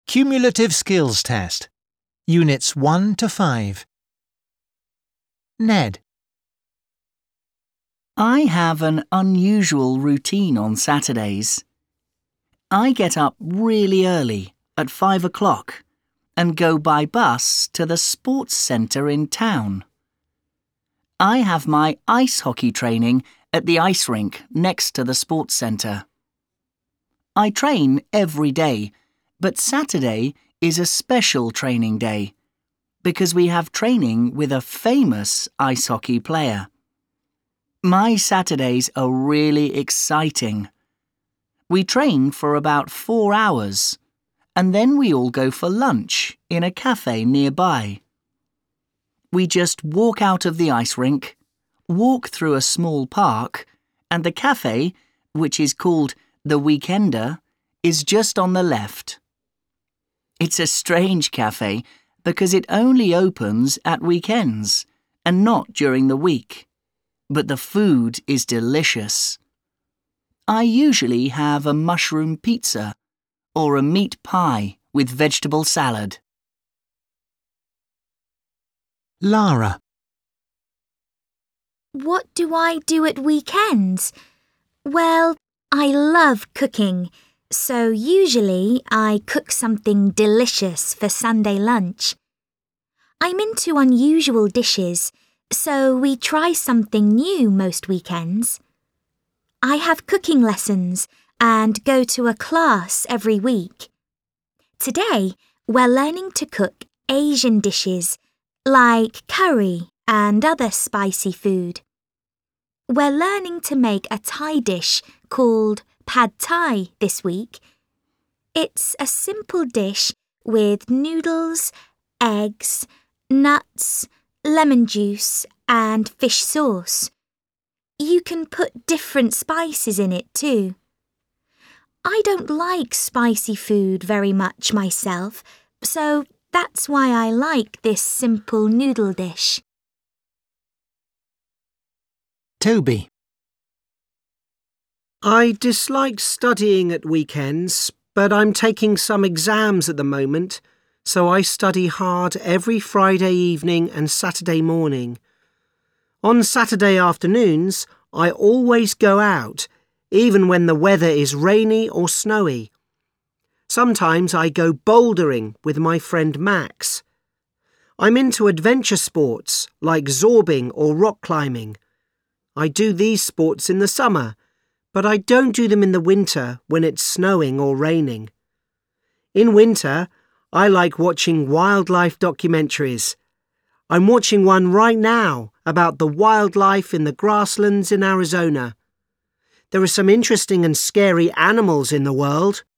Cumulative Skills Test. Units 1 to 5. Ned. I have an unusual routine on Saturdays. I get up really early, at 5 o'clock, and go by bus to the sports centre in town. I have my ice hockey training at the ice rink next to the sports centre. I train every day, but Saturday is a special training day because we have training with a famous ice hockey player. My Saturdays are really exciting. We train for about 4 hours, and then we all go for lunch in a cafe nearby. We just walk out of the ice rink, walk through a small park, and the cafe, which is called The Weekender, is just on the left. It's a strange cafe because it only opens at weekends and not during the week. But the food is delicious. I usually have a mushroom pizza or a meat pie with vegetable salad. Lara. What do I do at weekends? Well, I love cooking, so usually I cook something delicious for Sunday lunch. I'm into unusual dishes, so we try something new most weekends. I have cooking lessons and go to a class every week. Today, we're learning to cook Asian dishes like curry and other spicy food. We're learning to make a Thai dish called Pad Thai this week. It's a simple dish with noodles, eggs, nuts, lemon juice and fish sauce. You can put different spices in it too. I don't like spicy food very much myself, so that's why I like this simple noodle dish. Toby. I dislike studying at weekends, but I'm taking some exams at the moment, so I study hard every Friday evening and Saturday morning. On Saturday afternoons, I always go out, even when the weather is rainy or snowy. Sometimes I go bouldering with my friend Max. I'm into adventure sports like zorbing or rock climbing. I do these sports in the summer, but I don't do them in the winter when it's snowing or raining. In winter, I like watching wildlife documentaries. I'm watching one right now about the wildlife in the grasslands in Arizona. There are some interesting and scary animals in the world.